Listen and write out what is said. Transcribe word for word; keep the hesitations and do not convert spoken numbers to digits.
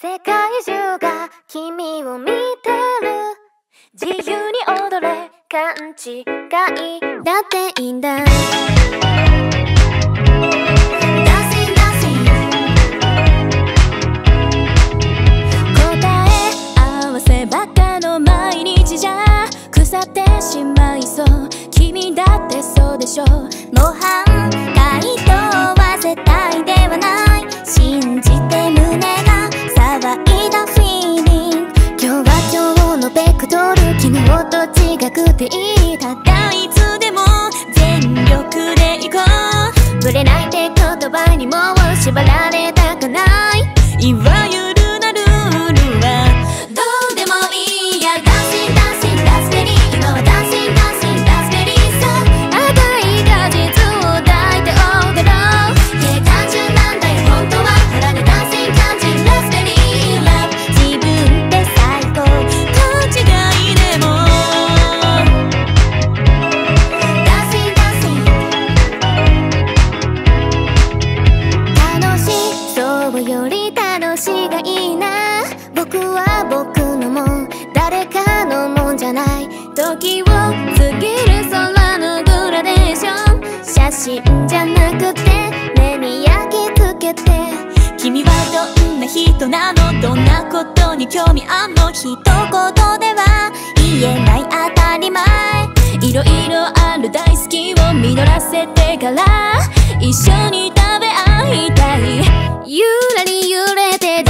世界中が君を見てる。自由に踊れ、勘違いだっていいんだ。答え合わせばっかの毎日じゃ腐ってしまいそう。君だってそうでしょ。模範解答は絶対ではない。信じて胸が騒いだフィーリング。今日は今日のベクトル、昨日と違くていい。ただいつでも全力で行こう。ぶれないって言葉にもう縛られたくない。いわゆるなルールはどうでもいいや。ダンシンダンシンラズベリー。今はダンシンダンシンラズベリーさ。赤い果実を抱いて踊ろう。いや単純なんだよ本当は。ほらねダンシン感じラズベリーラブ。自分で最高勘違いでもダンシンダンシン楽しいそうより楽しいがいいな。僕は僕のもん誰かのもんじゃない。時を過ぎる空のグラデーション。写真じゃなくて目に焼き付けて。君はどんな人なの、どんなことに興味あんの。一言では言えない当たり前。いろいろある大好きを実らせてから一緒に食べ合いたい。ゆらり揺れて